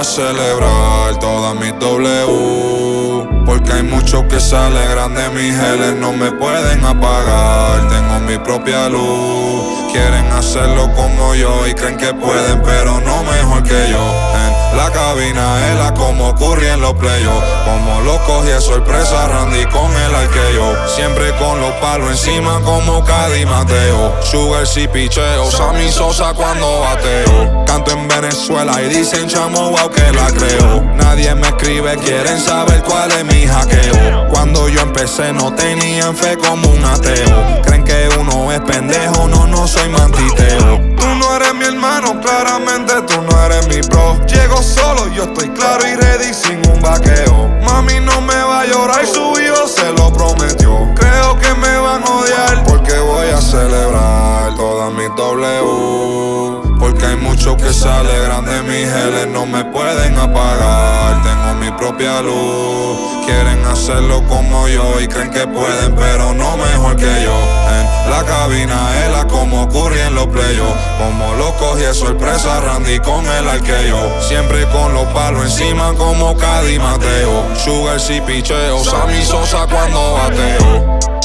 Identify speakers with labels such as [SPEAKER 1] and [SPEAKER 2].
[SPEAKER 1] celebrar todas mis W, porque hay muchos que se alegran de mis L's, no me pueden apagar, tengo mi propia luz. Quieren hacerlo como yo y creen que pueden, pero no mejor que yo. En la cabina es como ocurría en los playoffs, como lo cogí de sorpresa Randy con el arqueo. Siempre con los palos encima como Cadi Mateo. Sugar si picheo, Sammy Sosa cuando bateo. Canto en Venezuela y dicen chamo wow que la creo. Nadie me escribe, quieren saber cuál es mi hackeo. Cuando yo empecé no tenían fe como un ateo. Creen que uno es pendejo, no soy mantiteo. Tú no eres mi hermano, claramente tú no eres mi bro. Llego solo, yo estoy claro y ready sin un vaqueo. Mami no me va a llorar, su hijo se lo prometió. Creo que me van a odiar porque voy a celebrar todas mis W, porque hay muchos que se alegran de mis L's, no me pueden apagar, tengo mi propia luz. Quieren hacerlo como yo y creen que pueden, pero no mejor que yo. En la cabina es como ocurría en los playoffs, como lo cogí de sorpresa Randy con el arqueo. Siempre con los palos encima como Cadi Mateo. Sugar si picheo, Sammy Sosa cuando bateo.